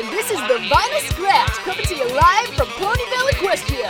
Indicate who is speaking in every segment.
Speaker 1: and this is the Vinyl Scratch, coming to you live from Ponyville, Equestria.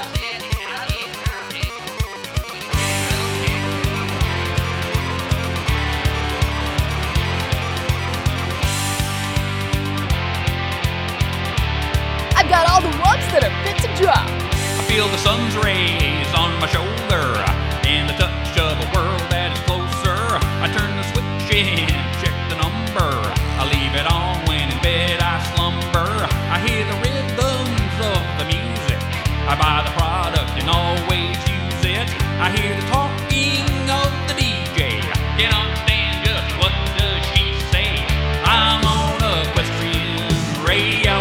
Speaker 1: I've got all the ones that are fit to drop.
Speaker 2: I feel the sun's rays on my shoulder and the touch of a world that is closer. I turn the switch in, check the number. I leave it on when in bed I slumber. I hear the rhythms of the music. I buy the product and always use it. I hear the talking of the DJ. Can't understand just what does she say. I'm on Equestrian Radio.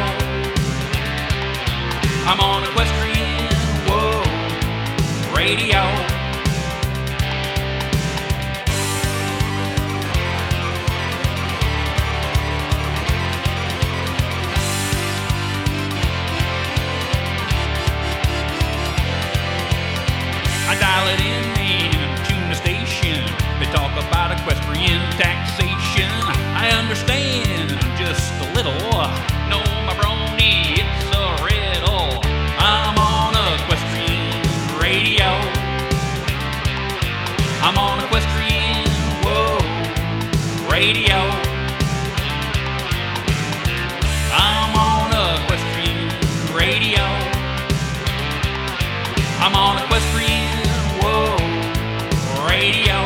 Speaker 2: I'm on Equestrian, whoa, radio. I dial it in and tune the station. They talk about equestrian taxation. I understand just a little. No, my brony, it's a riddle. I'm on Equestrian Radio. I'm on Equestrian, whoa, radio. I'm on Equestrian Radio. I'm on Equestrian, whoa, radio.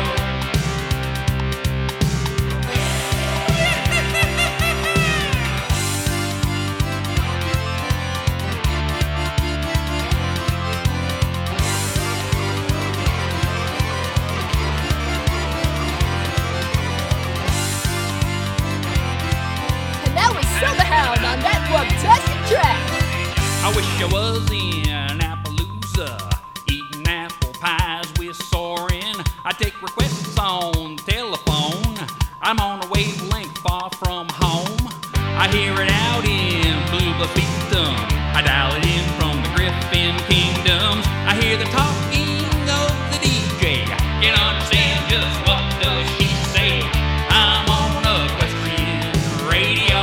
Speaker 1: And now we sell the hound on that fantastic track.
Speaker 2: I wish I was in Appaloosa, eating apple pies with Soren. I take requests on the telephone. I'm on a wavelength far from home. I hear it out in Blue Bluffington. I dial it in from the Griffin Kingdoms. I hear the talking of the DJ. Can't understand just what does she say. I'm on Equestrian Radio.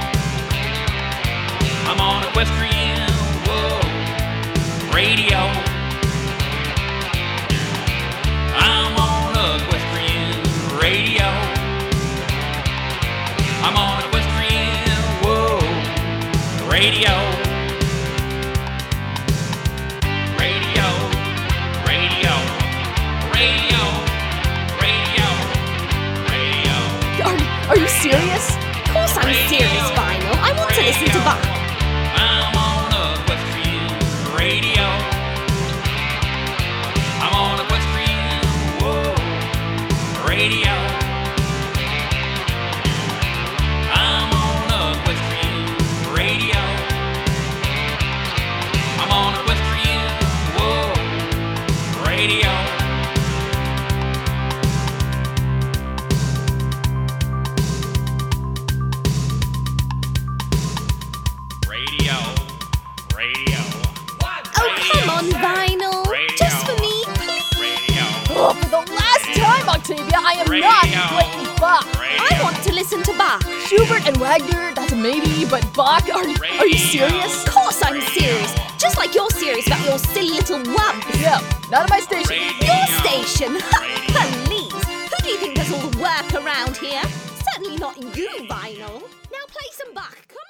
Speaker 2: I'm on Equestrian, whoa, radio. I'm on Equestrian Radio. I'm on Equestrian, whoa, radio. Radio, radio, radio, radio, radio.
Speaker 1: Are you serious?
Speaker 3: Of course I'm serious, Vinyl. I want to listen to Bach.
Speaker 2: I'm on Equestrian Radio. I'm on Equestrian, whoa, radio. I'm on Equestrian Radio. I'm on Equestrian, whoa, radio. Radio, radio.
Speaker 3: Oh, come on, Vinyl. Just for me, please.
Speaker 2: Radio.
Speaker 1: Oh, for the last time, Octavia, I am not playing Bach.
Speaker 3: I want to listen to Bach.
Speaker 1: Schubert and Wagner, that's a maybe, but Bach, are you serious?
Speaker 3: Of course I'm serious. Just like you're serious about your silly little wump.
Speaker 1: Yeah, not at my station.
Speaker 3: Your station? Please. Who do you think does all the work around here? Certainly not you, Vinyl. Now play some Bach. Come on.